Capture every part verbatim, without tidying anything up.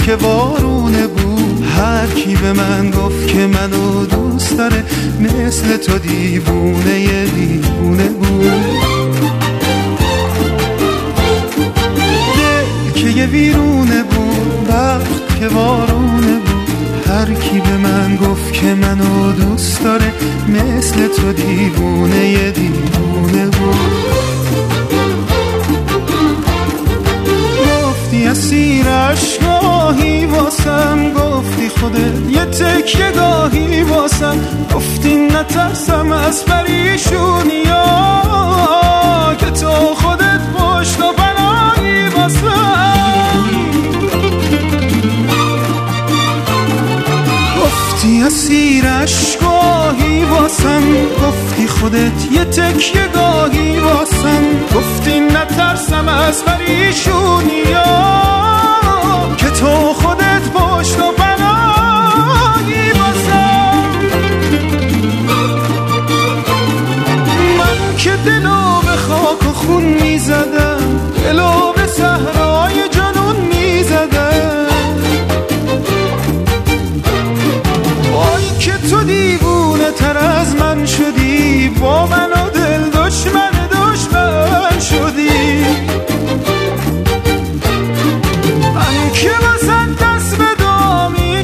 که وارونه بود. هر کی به من گفت که منو دوست داره مثل تو دیوونه یه دیوونه بود. دل که یه ویرونه بود، وقت که وارونه بود. هر کی به من گفت که منو دوست داره مثل تو دیوونه یه دیوونه بود. گفتی اسیر عشقاهی واسم، گفتی خودت یه تکیه گاهی واسم، گفتی نترسم از پریشونی ها که تو خودت پشت و پناهی واسم. گفتی اسیر عشقاهی واسم، گفتی خودت یه تکیه گاهی واسم، گفتی نترسم از پریشونی ها که تو خودت پشت و پناهی واسم. من که دلو به خاک و خون میزدم، دلو به صحرای جنون میزدم. وای که تو دیوونه تر از من شدی، با من و دل دشمن دشمن شدی. من که واسه دست به دامی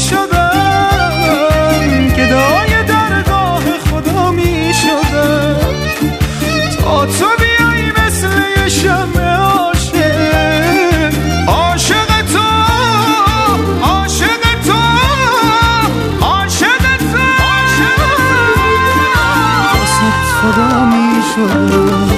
شدم، گدای درگاه خدا می شدم، تا تو بیایی مثل یه شمع عاشق. عاشق تو، عاشق تو، عاشق تو، واسه خدا می شدم.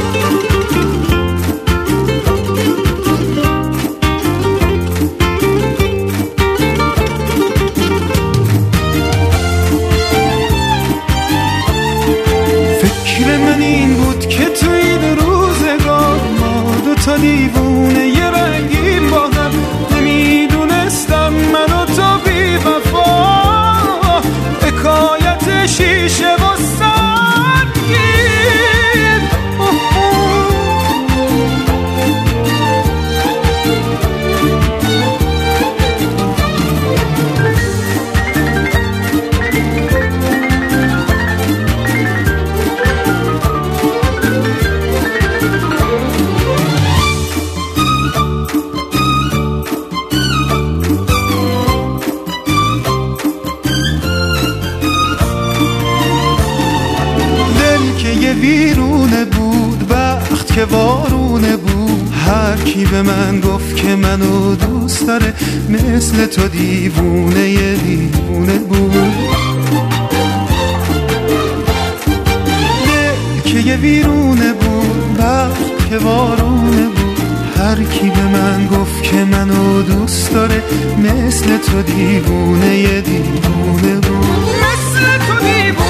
دیوونه یه رنگیم با هم، نمیدونستم من و تو بی وفا حکایت شیشه و سنگین. ویرونه بود، وقت که وارونه بود. هر کی به من گفت که منو دوست داره مثل تو دیوونه یه دیوونه بود. دل که یه ویرونه بود، وقت که وارونه بود. هر کی به من گفت که منو دوست داره مثل تو دیوونه یه دیوونه بود. مثل تو دیوونه